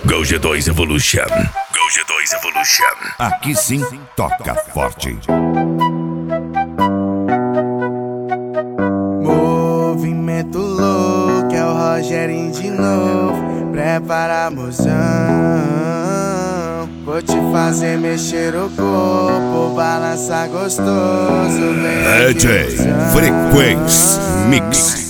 Go G2 Evolution. Go G2 Evolution. Aqui sim, toca forte. Movimento louco, é o Rogerinho de novo. Prepara, mozão. Vou te fazer mexer o corpo, balançar gostoso. DJ Frequência Mix.